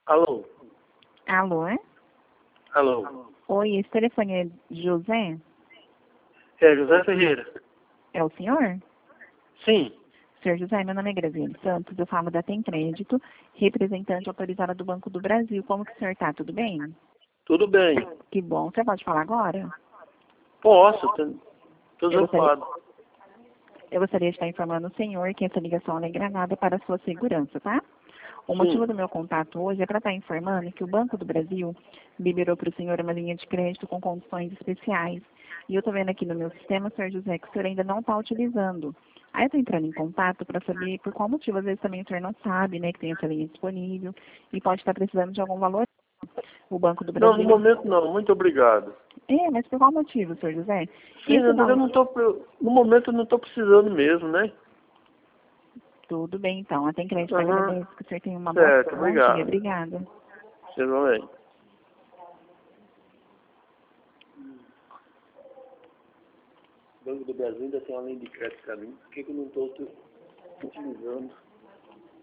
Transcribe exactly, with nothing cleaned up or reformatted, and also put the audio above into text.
Alô? Alô? Alô? Oi, esse telefone é de José? É José Ferreira? É o senhor? Sim. Senhor José, meu nome é Graziele Santos, eu falo da Tem Crédito, representante autorizada do Banco do Brasil. Como que o senhor está? Tudo bem? Tudo bem. Que bom. Você pode falar agora? Posso, tô tô Eu gostaria, desocupado. eu gostaria de estar informando o senhor que essa ligação é gravada para a sua segurança, tá? O motivo Sim. do meu contato hoje é para estar informando que o Banco do Brasil liberou para o senhor uma linha de crédito com condições especiais. E eu estou vendo aqui no meu sistema, senhor José, que o senhor ainda não está utilizando. Aí eu estou entrando em contato para saber por qual motivo, às vezes também o senhor não sabe, né, que tem essa linha disponível e pode estar precisando de algum valor. O Banco do Não, no Brasil... momento não. Muito obrigado. É, mas por qual motivo, senhor José? Sim, Esse eu valor... não tô, no momento eu não estou precisando mesmo, né? Tudo bem, então. A Tem Crédito Aham. agradece que o senhor tenha uma boa... Certo, bom dia. obrigado. Obrigada. Você também. O Banco do Brasil ainda tem uma linha de crédito para mim. Por que que eu não estou utilizando?